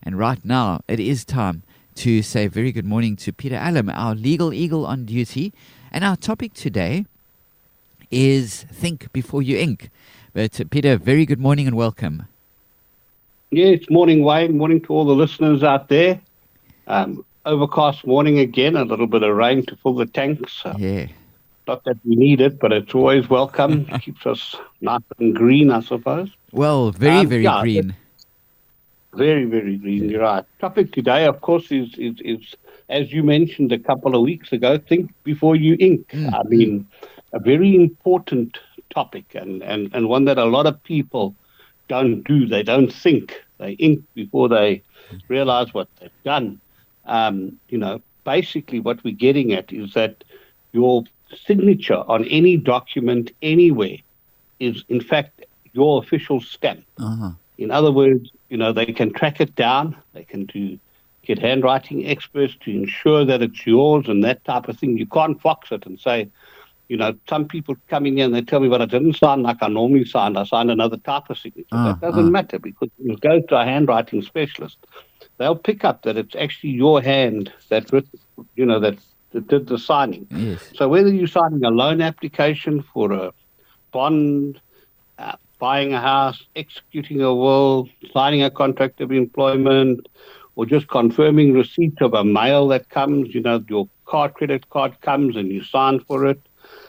And right now, it is time to say very good morning to Peter Allen, our legal eagle on duty. And our topic today is Think Before You Ink. But Peter, very good morning and welcome. Yes, morning, Wayne. Morning to all the listeners out there. Overcast morning again, a little bit of rain to fill the tanks. Yeah. Not that we need it, but it's always welcome. Keeps us nice and green, I suppose. Well, very green. Very, very green, you're right. Topic today, of course, is as you mentioned a couple of weeks ago, think before you ink. I mean, a very important topic and one that a lot of people don't do. They don't think. They ink before they realize what they've done. Basically what we're getting at is that your signature on any document anywhere is, in fact, your official stamp. Uh-huh. In other words, they can track it down. They can get handwriting experts to ensure that it's yours and that type of thing. You can't fox it and say, some people come in here and they tell me, but I didn't sign like I normally signed. I signed another type of signature. That doesn't matter, because when you go to a handwriting specialist, they'll pick up that it's actually your hand that did the signing. Yes. So whether you're signing a loan application for a bond, buying a house, executing a will, signing a contract of employment, or just confirming receipt of a mail that comes, your credit card comes and you sign for it.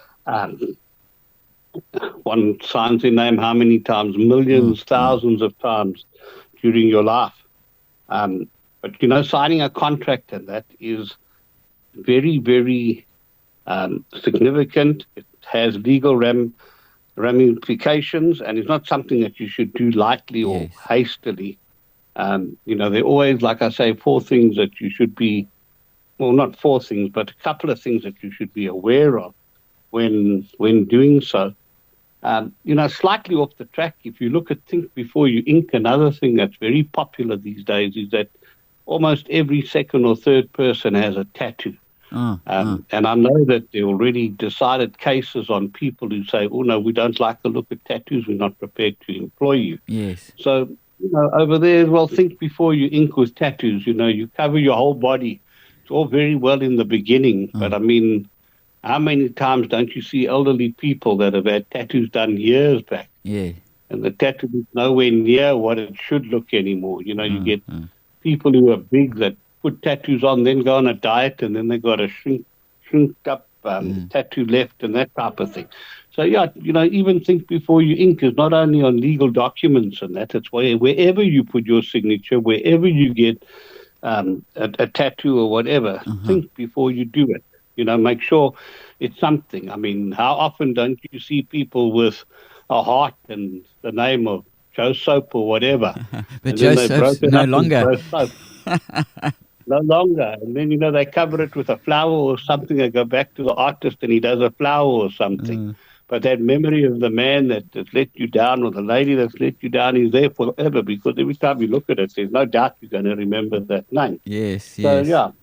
One signs their name how many times? Millions, thousands of times during your life. But signing a contract, and that is very, very significant. It has legal ramifications, and it's not something that you should do lightly or hastily. There are always, like I say, four things that you should be, well, not four things, but a couple of things that you should be aware of when doing so. Slightly off the track, if you look at Think Before You Ink, another thing that's very popular these days is that almost every second or third person has a tattoo. And I know that there are already decided cases on people who say, oh, no, we don't like the look of tattoos. We're not prepared to employ you. Yes. So, over there as well, think before you ink with tattoos. You cover your whole body. It's all very well in the beginning, but I mean, how many times don't you see elderly people that have had tattoos done years back? Yeah. And the tattoo is nowhere near what it should look anymore. You get people who are big that put tattoos on, then go on a diet, and then they got a shrink up tattoo left and that type of thing. So, even think before you ink is not only on legal documents and that. It's wherever you put your signature, wherever you get a tattoo or whatever, think before you do it. Make sure it's something. I mean, how often don't you see people with a heart and the name of Joe Soap or whatever? But Joe Soap's no longer. No longer. And then, they cover it with a flower or something. They go back to the artist and he does a flower or something. But that memory of the man that let you down or the lady that's let you down is there forever, because every time you look at it, there's no doubt you're going to remember that name. Yes. So,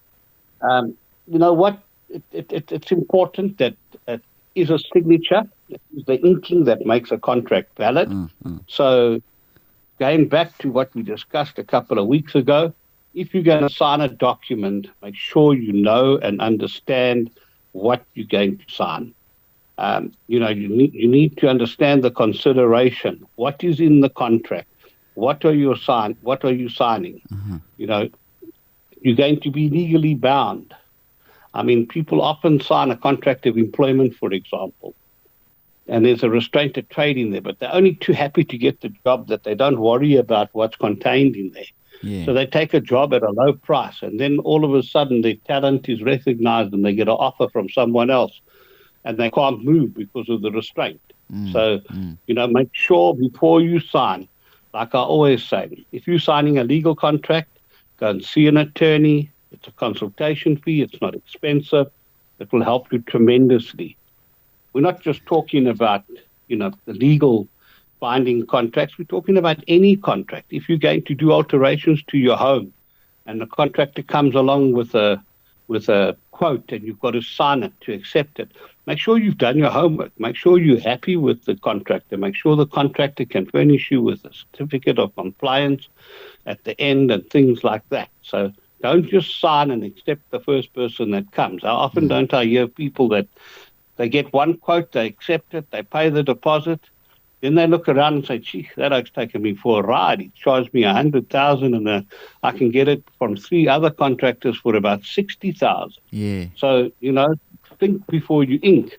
what? It's important that it is a signature. It is the inking that makes a contract valid. So going back to what we discussed a couple of weeks ago, if you're going to sign a document, make sure you know and understand what you're going to sign. You need to understand the consideration. What is in the contract? What are you signing? You're going to be legally bound. I mean, people often sign a contract of employment, for example, and there's a restraint of trade in there, but they're only too happy to get the job that they don't worry about what's contained in there. Yeah. So they take a job at a low price, and then all of a sudden their talent is recognized and they get an offer from someone else, and they can't move because of the restraint. So, make sure before you sign, like I always say, if you're signing a legal contract, go and see an attorney. It's a consultation fee. It's not expensive. It will help you tremendously. We're not just talking about, the legal binding contracts. We're talking about any contract. If you're going to do alterations to your home and the contractor comes along with a quote and you've got to sign it to accept it, make sure you've done your homework. Make sure you're happy with the contractor. Make sure the contractor can furnish you with a certificate of compliance at the end and things like that. So don't just sign and accept the first person that comes. How often don't I hear people that they get one quote, they accept it, they pay the deposit, then they look around and say, gee, that oak's taken me for a ride. He charged me 100,000 and I can get it from 3 other contractors for about 60,000. Yeah. So, think before you ink.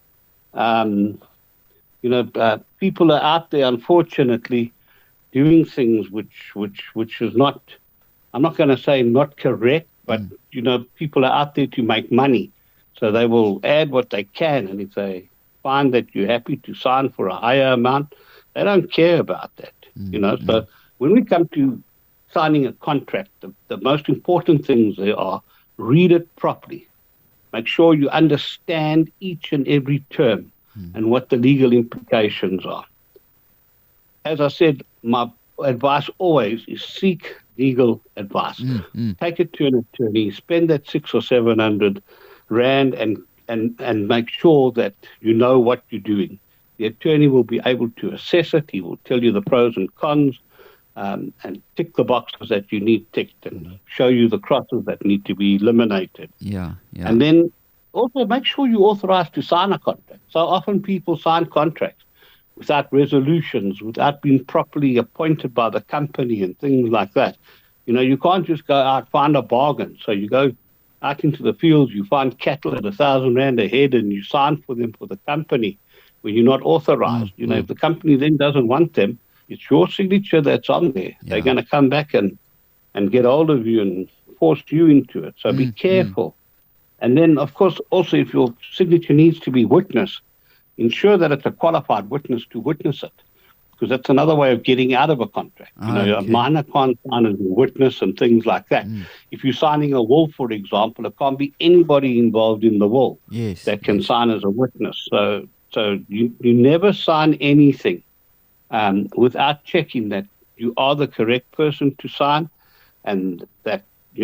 People are out there, unfortunately, doing things which is not, I'm not going to say not correct, but, people are out there to make money. So they will add what they can. And if they find that you're happy to sign for a higher amount, they don't care about that. So when we come to signing a contract, the most important things there are read it properly. Make sure you understand each and every term and what the legal implications are. As I said, my advice always is seek legal advice. Take it to an attorney, spend that 600 or 700 rand and make sure that you know what you're doing. The attorney will be able to assess it. He will tell you the pros and cons and tick the boxes that you need ticked and show you the crosses that need to be eliminated. Yeah. And then also make sure you're authorized to sign a contract. So often people sign contracts without resolutions, without being properly appointed by the company and things like that. You can't just go out, find a bargain. So you go out into the fields, you find cattle at 1,000 rand a head and you sign for them for the company when you're not authorized. If the company then doesn't want them, it's your signature that's on there. Yeah. They're going to come back and get hold of you and force you into it. So be careful. And then, of course, also if your signature needs to be witnessed, ensure that it's a qualified witness to witness it, because that's another way of getting out of a contract. A minor can't sign as a witness and things like that. If you're signing a will, for example, it can't be anybody involved in the will that can sign as a witness. So you never sign anything without checking that you are the correct person to sign and that,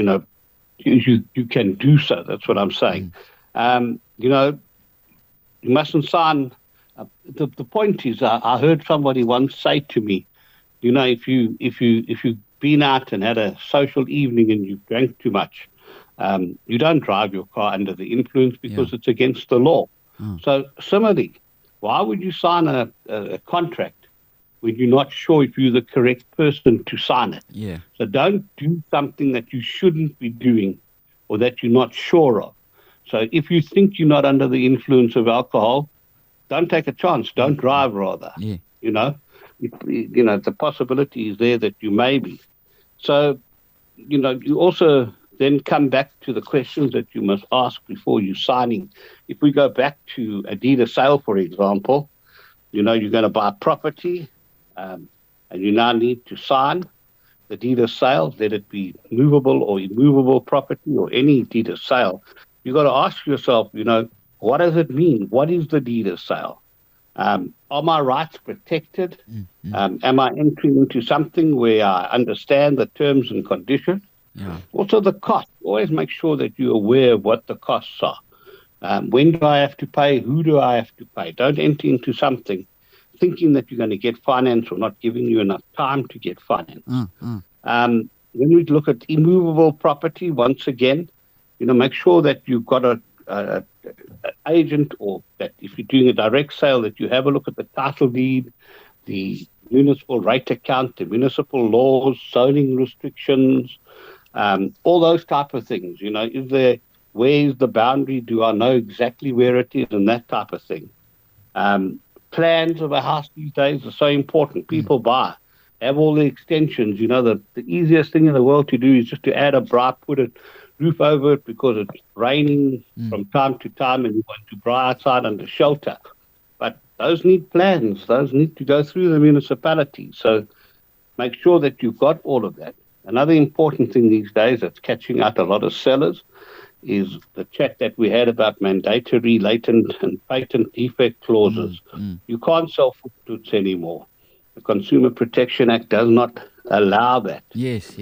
you can do so. That's what I'm saying. You mustn't sign. The point is, I heard somebody once say to me, if you've been out and had a social evening and you've drank too much, you don't drive your car under the influence because it's against the law. So similarly, why would you sign a contract when you're not sure if you're the correct person to sign it? Yeah. So don't do something that you shouldn't be doing or that you're not sure of. So if you think you're not under the influence of alcohol, don't take a chance. Don't drive, rather. Yeah. The possibility is there that you may be. So, you also then come back to the questions that you must ask before you signing. If we go back to a deed of sale, for example, you're going to buy property and you now need to sign the deed of sale, let it be movable or immovable property or any deed of sale. You've got to ask yourself, what does it mean? What is the deed of sale? Are my rights protected? Am I entering into something where I understand the terms and conditions? Yeah. Also the cost. Always make sure that you're aware of what the costs are. When do I have to pay? Who do I have to pay? Don't enter into something thinking that you're going to get finance or not giving you enough time to get finance. When we look at immovable property, once again, make sure that you've got an agent, or that if you're doing a direct sale, that you have a look at the title deed, the municipal rate account, the municipal laws, zoning restrictions, all those type of things. Where is the boundary? Do I know exactly where it is? And that type of thing. Plans of a house these days are so important. People have all the extensions. The easiest thing in the world to do is just to add a bright, put a roof over it because it's raining from time to time and you want to dry outside under shelter. But those need plans. Those need to go through the municipality. So make sure that you've got all of that. Another important thing these days that's catching out a lot of sellers is the chat that we had about mandatory, latent and patent defect clauses. You can't sell footnotes anymore. The Consumer Protection Act does not allow that. Yes.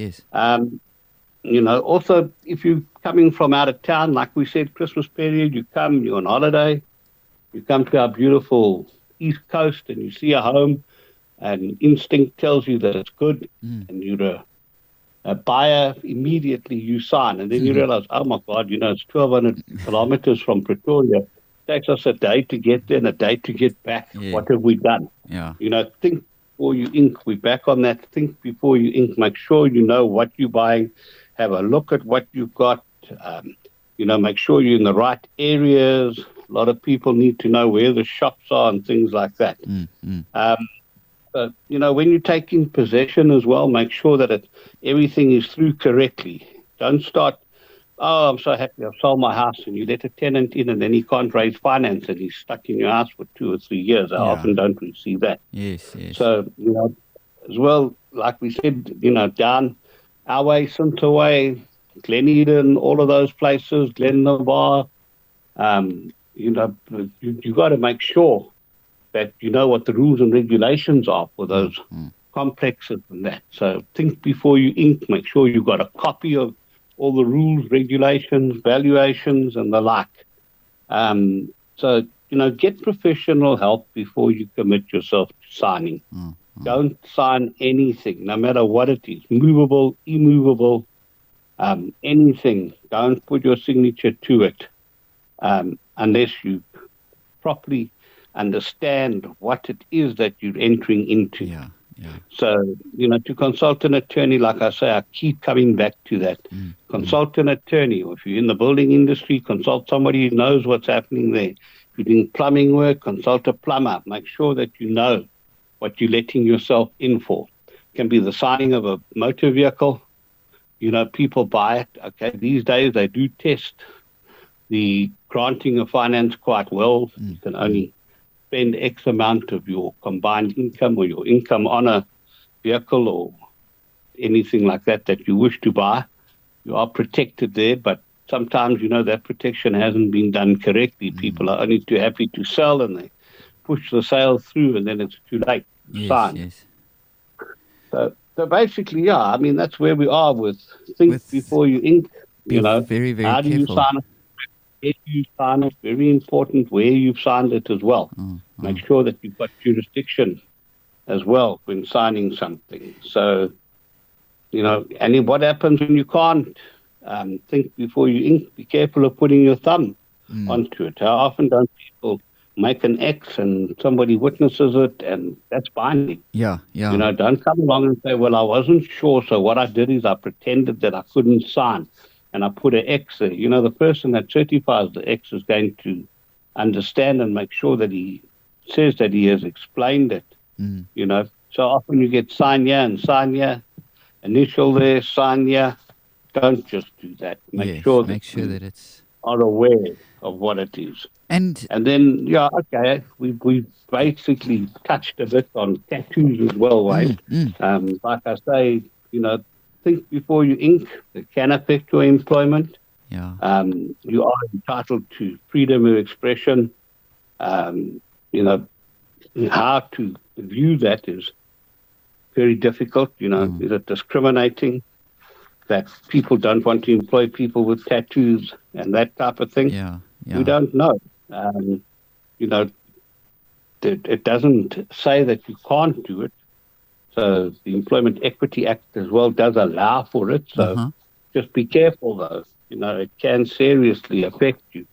Also, if you're coming from out of town, like we said, Christmas period, you're on holiday, you come to our beautiful East Coast and you see a home and instinct tells you that it's good and you're a buyer, immediately you sign. And then you realize, oh my God, it's 1,200 kilometers from Pretoria. It takes us a day to get there and a day to get back. Yeah. What have we done? Yeah. Think before you ink. We're back on that. Think before you ink. Make sure you know what you're buying. Have a look at what you've got. Make sure you're in the right areas. A lot of people need to know where the shops are and things like that. But, when you're taking possession as well, make sure that everything is through correctly. Don't start, oh, I'm so happy I've sold my house, and you let a tenant in and then he can't raise finance and he's stuck in your house for 2 or 3 years. I often don't see that. Yes. So, as well, like we said, down our way, Sinter Way, Glen Eden, all of those places, Glen Navar, you got to make sure that you know what the rules and regulations are for those complexes and that. So think before you ink. Make sure you've got a copy of all the rules, regulations, valuations, and the like. So, get professional help before you commit yourself to signing. Don't sign anything, no matter what it is, movable, immovable, anything. Don't put your signature to it unless you properly understand what it is that you're entering into. Yeah. So, to consult an attorney, like I say, I keep coming back to that. Consult an attorney, or if you're in the building industry, consult somebody who knows what's happening there. If you're doing plumbing work, consult a plumber. Make sure that you know what you're letting yourself in for. It can be the signing of a motor vehicle. People buy it. Okay, these days they do test the granting of finance quite well. You can only spend X amount of your combined income or your income on a vehicle or anything like that you wish to buy. You are protected there, but sometimes, that protection hasn't been done correctly. People are only too happy to sell, and they push the sale through, and then it's too late to sign. Yes. So basically, that's where we are with think before you ink. Very, very how do you careful. sign it? Where do you sign it? Very important where you've signed it as well. Make sure that you've got jurisdiction as well when signing something. So, and what happens when you can't think before you ink? Be careful of putting your thumb onto it. How often don't people make an X and somebody witnesses it, and that's binding? Yeah. Don't come along and say, well, I wasn't sure, so what I did is I pretended that I couldn't sign, and I put an X there. The person that certifies the X is going to understand and make sure that he says that he has explained it. So often you get sign here and sign here, initial there, sign here. Don't just do that. Make sure that it's are aware of what it is. And then, we basically touched a bit on tattoos as well, Wayne. Like I say, think before you ink. It can affect your employment. Yeah. You are entitled to freedom of expression. How to view that is very difficult. Is it discriminating that people don't want to employ people with tattoos and that type of thing? Yeah. We don't know. It doesn't say that you can't do it. So the Employment Equity Act as well does allow for it. So just be careful, though. It can seriously affect you.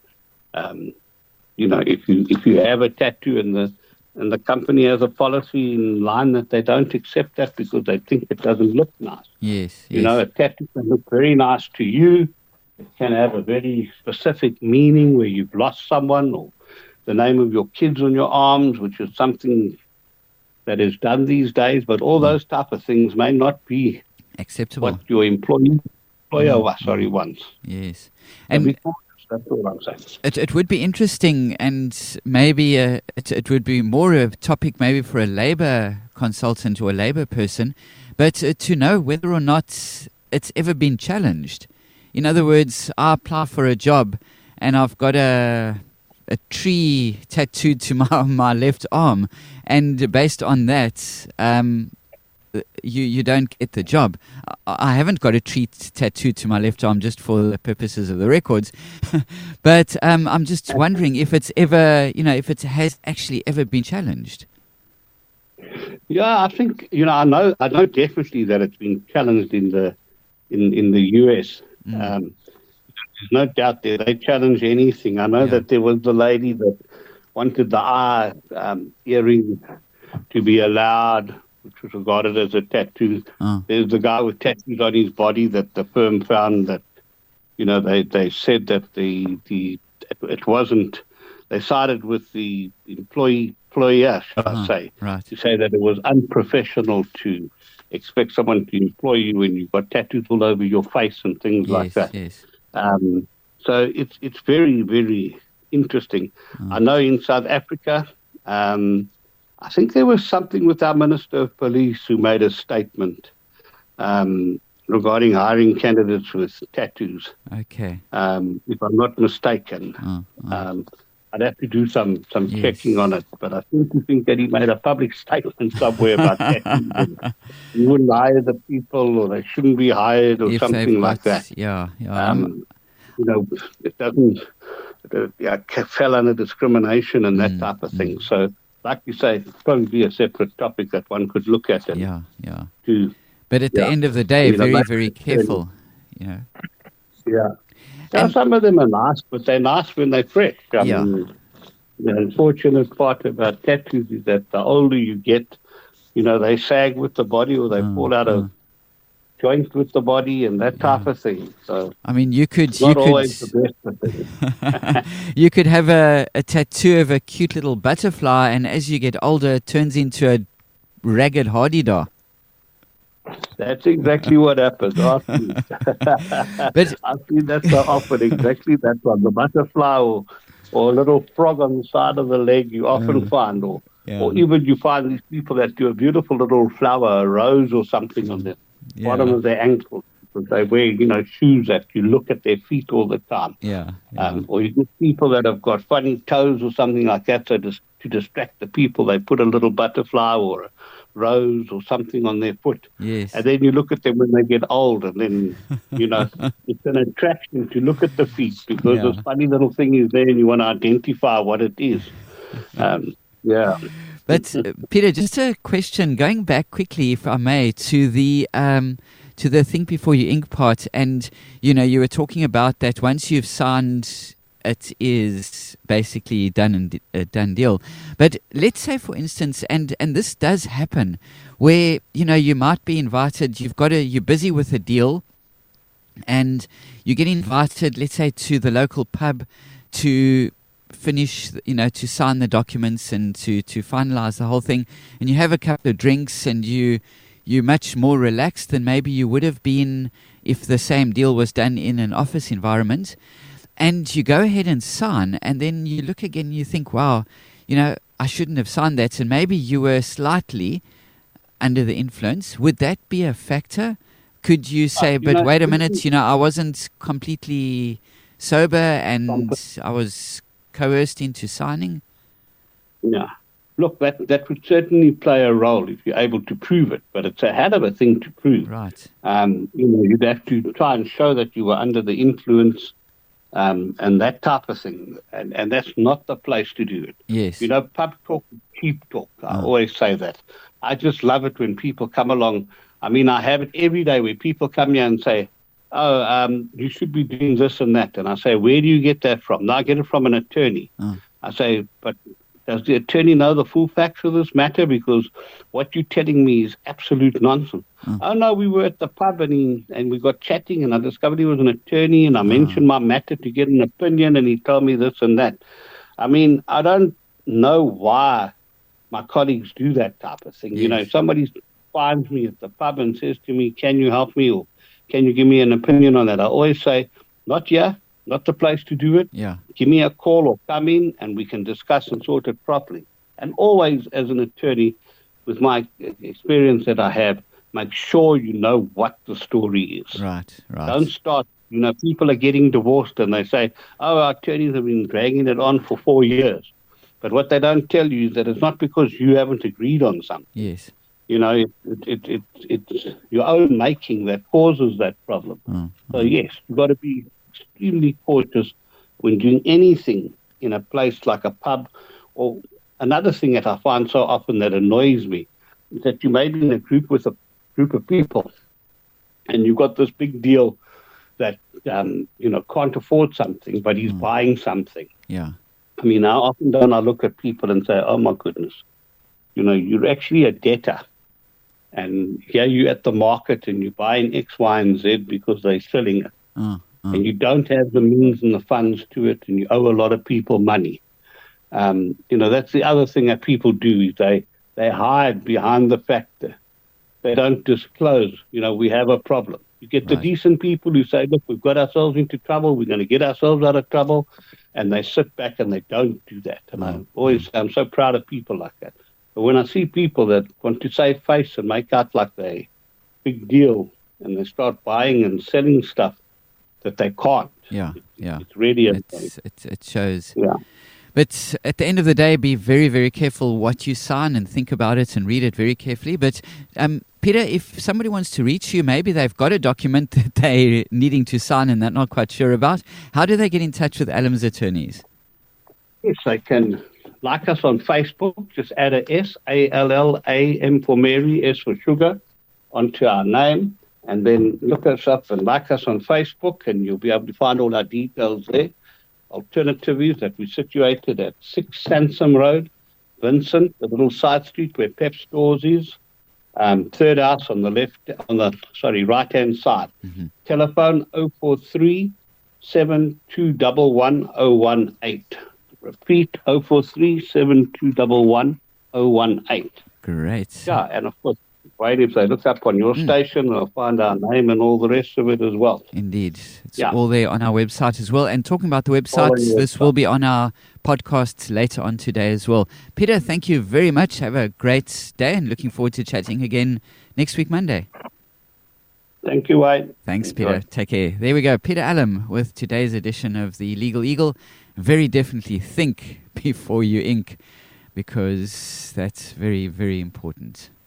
If you have a tattoo and the company has a policy in line that they don't accept that because they think it doesn't look nice. Yes. A tattoo can look very nice to you. It can have a very specific meaning where you've lost someone, or the name of your kids on your arms, which is something that is done these days. But all those type of things may not be acceptable. What your employer wants. Yes. And that's all I'm saying. It would be interesting, and maybe it would be more of a topic maybe for a labor consultant or a labor person, but to know whether or not it's ever been challenged. In other words, I apply for a job and I've got a tree tattooed to my left arm, and based on that, you don't get the job. I haven't got a tree tattooed to my left arm just for the purposes of the records, but I'm just wondering if it's ever, if it has actually ever been challenged. Yeah, I think I know definitely that it's been challenged in the in the US. There's no doubt they challenge anything. I know that there was the lady that wanted the eye earring to be allowed, which was regarded as a tattoo. There's the guy with tattoos on his body that the firm found that, they said that it wasn't. They sided with the employer, shall I say, to say that it was unprofessional to expect someone to employ you when you've got tattoos all over your face and things like that. Yes. So it's very, very interesting. I know in South Africa, I think there was something with our Minister of Police who made a statement regarding hiring candidates with tattoos. Okay. If I'm not mistaken. I'd have to do some checking on it, but I think that he made a public statement somewhere about tattoos. You wouldn't hire the people, or they shouldn't be hired, or something like that. Yeah. It doesn't fell under discrimination and that type of thing. So, like you say, it'd probably be a separate topic that one could look at. But at the end of the day, very, very careful. Some of them are nice, but they're nice when they're fresh. I mean, the unfortunate part about tattoos is that the older you get, they sag with the body, or they fall out of joint with the body and that type of thing. So, I mean, you could always the best. You could have a tattoo of a cute little butterfly, and as you get older, it turns into a ragged hardy-dar. That's exactly what happens. But I've seen that so often. Exactly that one. The butterfly or a little frog on the side of the leg you often find, or even you find these people that do a beautiful little flower, a rose or something on the bottom of their ankle. Because they wear, shoes that you look at their feet all the time. Or you get people that have got funny toes or something like that. So just to distract the people, they put a little butterfly or a rose or something on their foot. Yes. And then you look at them when they get old, and then, it's an attraction to look at the feet, because this funny little thing is there and you want to identify what it is. But Peter, just a question, going back quickly, if I may, to the Think Before You Ink part, and you were talking about that once you've signed, it is basically a done deal. But let's say, for instance, and this does happen, where you might be invited. You're busy with a deal, and you get invited, let's say, to the local pub to finish, to sign the documents and to finalize the whole thing, and you have a couple of drinks, and you're much more relaxed than maybe you would have been if the same deal was done in an office environment. And you go ahead and sign, and then you look again and you think, wow, I shouldn't have signed that. And maybe you were slightly under the influence. Would that be a factor? Could you say, but wait a minute, I wasn't completely sober and I was coerced into signing? Yeah. Look, that would certainly play a role if you're able to prove it, but it's a hell of a thing to prove. Right. You'd have to try and show that you were under the influence, and that type of thing, and that's not the place to do it. Yes. Pub talk is cheap talk. I always say that. I just love it when people come along. I mean, I have it every day where people come here and say, you should be doing this and that. And I say, where do you get that from? No, I get it from an attorney. I say, but does the attorney know the full facts of this matter? Because what you're telling me is absolute nonsense. Oh, no, we were at the pub and we got chatting, and I discovered he was an attorney, and I mentioned my matter to get an opinion, and he told me this and that. I mean, I don't know why my colleagues do that type of thing. Yes. If somebody finds me at the pub and says to me, can you help me, or can you give me an opinion on that? I always say, not here, not the place to do it. Yeah. Give me a call or come in and we can discuss and sort it properly. And always, as an attorney, with my experience that I have, make sure you know what the story is. Right. Don't start, people are getting divorced and they say, our attorneys have been dragging it on for 4 years. But what they don't tell you is that it's not because you haven't agreed on something. Yes. It's your own making that causes that problem. So, yes, you've got to be extremely cautious when doing anything in a place like a pub. Or another thing that I find so often that annoys me is that you may be in a group with a group of people, and you've got this big deal that, can't afford something, but he's buying something. Yeah. I mean, how often don't I look at people and say, oh, my goodness, you're actually a debtor. And here you're at the market and you're buying X, Y, and Z because they're selling it. And you don't have the means and the funds to it, and you owe a lot of people money. That's the other thing that people do, is they hide behind the fact that they don't disclose, we have a problem. You get the decent people who say, look, we've got ourselves into trouble, we're going to get ourselves out of trouble, and they sit back and they don't do that. And I'm so proud of people like that. But when I see people that want to save face and make out like they big deal, and they start buying and selling stuff that they can't, it's really it shows. Yeah. But at the end of the day, be very, very careful what you sign and think about it and read it very carefully. But Peter, if somebody wants to reach you, maybe they've got a document that they're needing to sign and they're not quite sure about, how do they get in touch with Allam's attorneys? Yes, they can like us on Facebook. Just add a S, A-L-L-A-M for Mary, S for sugar, onto our name. And then look us up and like us on Facebook, and you'll be able to find all our details there. Alternative is that we're situated at 6 Sansom Road, Vincent, the little side street where Pep Stores is. Third house on the right-hand side. Mm-hmm. Telephone 043 7211 018. Repeat 043 7211 018. Great. Yeah, and of course, if they look up on your station, they'll find our name and all the rest of it as well. Indeed. It's all there on our website as well. And talking about the website, this will be on our podcast later on today as well. Peter, thank you very much. Have a great day and looking forward to chatting again next week, Monday. Thank you, Wayne. Thanks, Peter. Take care. There we go. Peter Allam with today's edition of the Legal Eagle. Very definitely think before you ink, because that's very, very important.